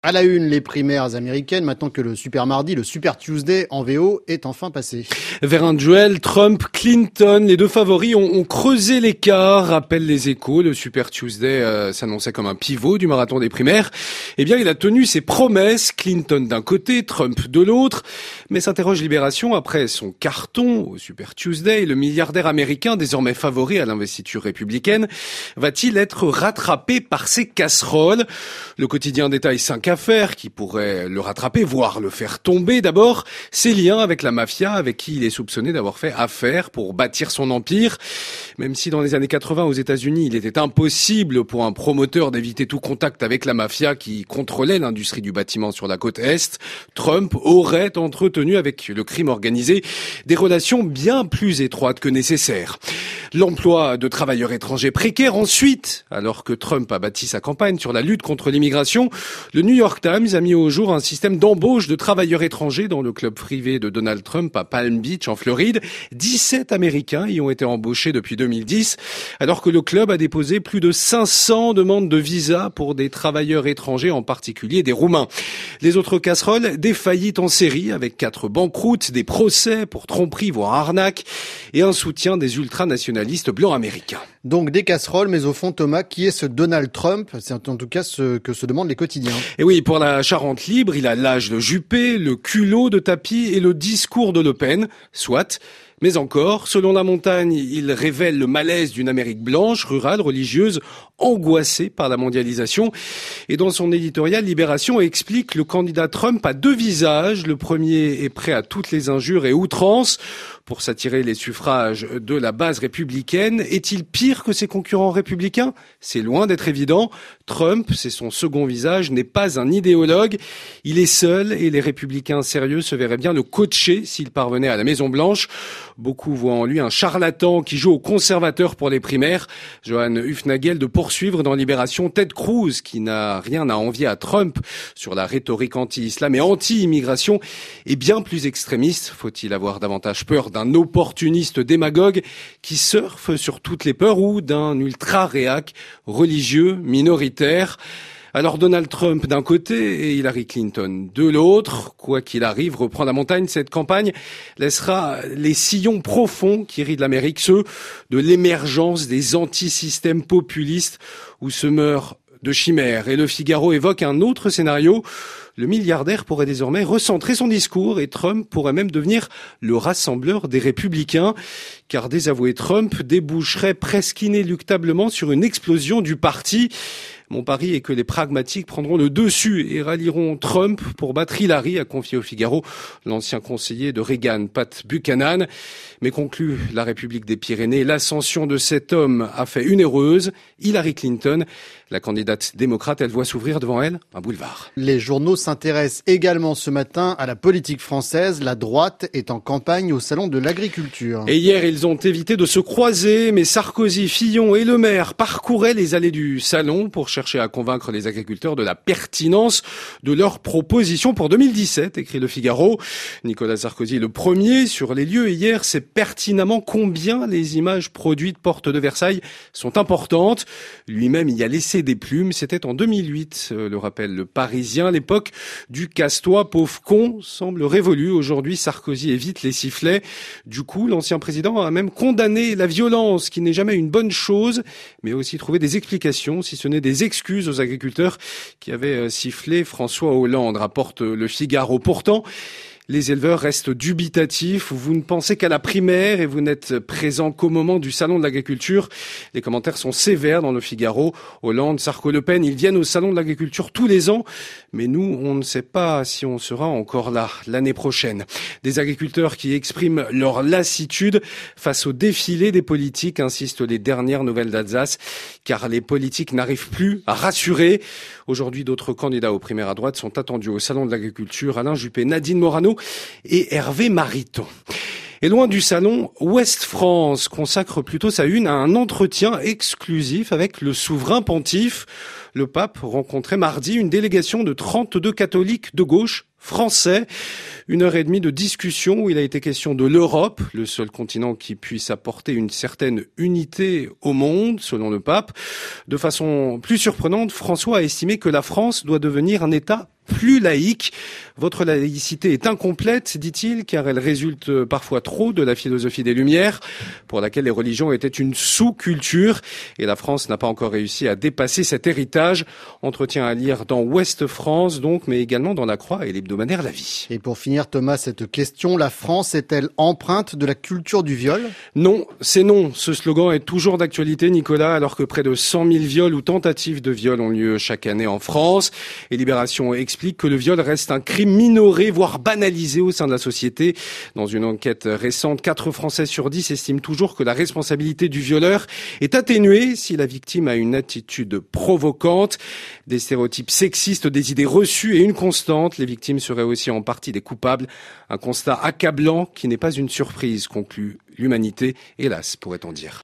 À la une, les primaires américaines, maintenant que le Super Mardi, le Super Tuesday en VO est enfin passé. Vers un duel Trump-Clinton, les deux favoris ont creusé l'écart, rappellent les Échos. Le Super Tuesday s'annonçait comme un pivot du marathon des primaires. Eh bien, il a tenu ses promesses, Clinton d'un côté, Trump de l'autre. Mais s'interroge Libération, après son carton au Super Tuesday, le milliardaire américain, désormais favori à l'investiture républicaine, va-t-il être rattrapé par ses casseroles? Le quotidien détaille 5 affaires qui pourraient le rattraper, voire le faire tomber. D'abord, ses liens avec la mafia, avec qui il est soupçonné d'avoir fait affaire pour bâtir son empire. Même si dans les années 80 aux États-Unis, il était impossible pour un promoteur d'éviter tout contact avec la mafia qui contrôlait l'industrie du bâtiment sur la côte Est, Trump aurait entretenu avec le crime organisé des relations bien plus étroites que nécessaire. L'emploi de travailleurs étrangers précaires ensuite, alors que Trump a bâti sa campagne sur la lutte contre l'immigration, le New York Times a mis au jour un système d'embauche de travailleurs étrangers dans le club privé de Donald Trump à Palm Beach en Floride. 17 Américains y ont été embauchés depuis 2010, alors que le club a déposé plus de 500 demandes de visa pour des travailleurs étrangers, en particulier des Roumains. Les autres casseroles, des faillites en série avec 4 banqueroutes, des procès pour tromperie voire arnaque et un soutien des ultranationalistes blancs américains. Donc des casseroles, mais au fond, Thomas, qui est ce Donald Trump? C'est en tout cas ce que se demandent les quotidiens. Et oui, pour la Charente libre, il a l'âge de Juppé, le culot de Tapie et le discours de Le Pen, soit. Mais encore, selon La Montagne, il révèle le malaise d'une Amérique blanche, rurale, religieuse, angoissée par la mondialisation. Et dans son éditorial, Libération explique le candidat Trump a 2 visages. Le premier est prêt à toutes les injures et outrances pour s'attirer les suffrages de la base républicaine. Est-il pire que ses concurrents républicains? C'est loin d'être évident. Trump, c'est son second visage, n'est pas un idéologue. Il est seul et les républicains sérieux se verraient bien le coacher s'il parvenait à la Maison-Blanche. Beaucoup voient en lui un charlatan qui joue aux conservateurs pour les primaires. Johan Hufnagel de poursuivre dans Libération Ted Cruz, qui n'a rien à envier à Trump sur la rhétorique anti-islam et anti-immigration, est bien plus extrémiste. Faut-il avoir davantage peur d'un opportuniste démagogue qui surfe sur toutes les peurs ou d'un ultra-réac religieux minoritaire? Alors Donald Trump d'un côté et Hillary Clinton de l'autre. Quoi qu'il arrive, reprend La Montagne, cette campagne laissera les sillons profonds qui rident l'Amérique, ceux de l'émergence des antisystèmes populistes où se meurent de chimères. Et Le Figaro évoque un autre scénario. Le milliardaire pourrait désormais recentrer son discours et Trump pourrait même devenir le rassembleur des républicains. Car désavouer Trump déboucherait presque inéluctablement sur une explosion du parti. Mon pari est que les pragmatiques prendront le dessus et rallieront Trump pour battre Hillary, a confié au Figaro l'ancien conseiller de Reagan, Pat Buchanan. Mais conclut La République des Pyrénées, l'ascension de cet homme a fait une heureuse. Hillary Clinton, la candidate démocrate, elle voit s'ouvrir devant elle un boulevard. Les journaux s'intéressent également ce matin à la politique française. La droite est en campagne au Salon de l'Agriculture. Et hier, ils ont évité de se croiser, mais Sarkozy, Fillon et Le Maire parcouraient les allées du salon pour chercher à convaincre les agriculteurs de la pertinence de leurs propositions pour 2017, écrit Le Figaro. Nicolas Sarkozy est le premier sur les lieux. Et hier, c'est pertinemment combien les images produites porte de Versailles sont importantes. Lui-même y a laissé des plumes. C'était en 2008, le rappelle Le Parisien. L'époque du casse-toi, pauvre con, semble révolue. Aujourd'hui, Sarkozy évite les sifflets. Du coup, l'ancien président a même condamné la violence, qui n'est jamais une bonne chose, mais a aussi trouvé des explications, si ce n'est des excuses aux agriculteurs qui avaient sifflé François Hollande, rapporte Le Figaro. Pourtant, les éleveurs restent dubitatifs. Vous ne pensez qu'à la primaire et vous n'êtes présent qu'au moment du salon de l'agriculture. Les commentaires sont sévères dans Le Figaro. Hollande, Sarko, Le Pen, ils viennent au salon de l'agriculture tous les ans. Mais nous, on ne sait pas si on sera encore là l'année prochaine. Des agriculteurs qui expriment leur lassitude face au défilé des politiques, insistent les dernières nouvelles d'Alsace, car les politiques n'arrivent plus à rassurer. Aujourd'hui, d'autres candidats aux primaires à droite sont attendus au salon de l'agriculture. Alain Juppé, Nadine Morano et Hervé Mariton. Et loin du salon, Ouest France consacre plutôt sa une à un entretien exclusif avec le souverain pontife. Le pape rencontrait mardi une délégation de 32 catholiques de gauche français. 1h30 de discussion où il a été question de l'Europe, le seul continent qui puisse apporter une certaine unité au monde, selon le pape. De façon plus surprenante, François a estimé que la France doit devenir un État plus laïque. Votre laïcité est incomplète, dit-il, car elle résulte parfois trop de la philosophie des Lumières, pour laquelle les religions étaient une sous-culture. Et la France n'a pas encore réussi à dépasser cet héritage. Entretien à lire dans Ouest France, donc, mais également dans La Croix et l'hebdomadaire La Vie. Et pour finir, Thomas, cette question, la France est-elle empreinte de la culture du viol ? Non, c'est non. Ce slogan est toujours d'actualité, Nicolas, alors que près de 100 000 viols ou tentatives de viol ont lieu chaque année en France. Et Libération explique que le viol reste un crime minoré, voire banalisé au sein de la société. Dans une enquête récente, 4 Français sur 10 estiment toujours que la responsabilité du violeur est atténuée si la victime a une attitude provocante. Des stéréotypes sexistes, des idées reçues et une constante. Les victimes seraient aussi en partie des coupables. Un constat accablant qui n'est pas une surprise, conclut l'humanité, hélas, pourrait-on dire.